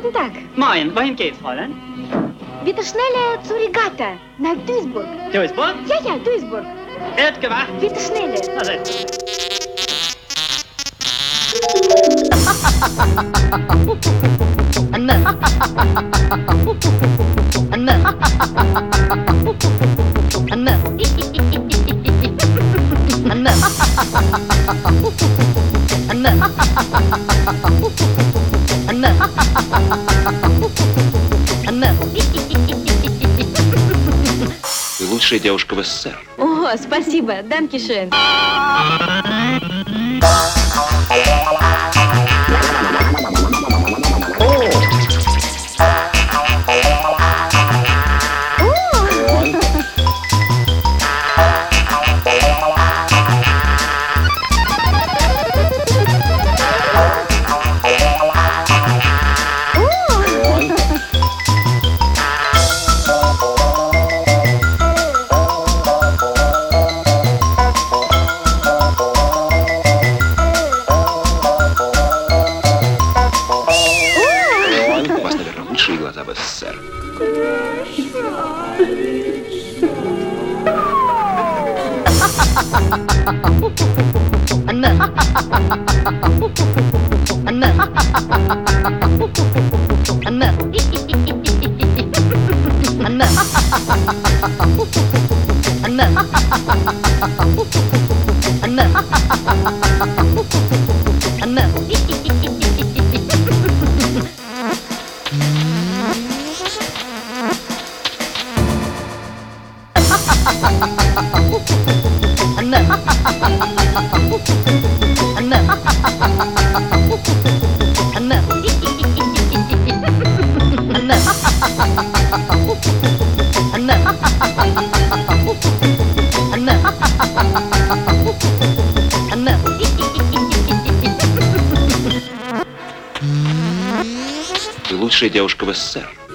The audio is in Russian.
Guten Tag. Moin, wohin geht's, Fräulein? Bitte schneller zur Regatta, nach Duisburg. Duisburg? Ja, Duisburg. Wird gewacht. Bitte schneller. Na, setz. Вы лучшая девушка в СССР. О, спасибо, данкишен. У вас, наверное, лучшие глаза в СССР. Вы лучшая девушка в СССР.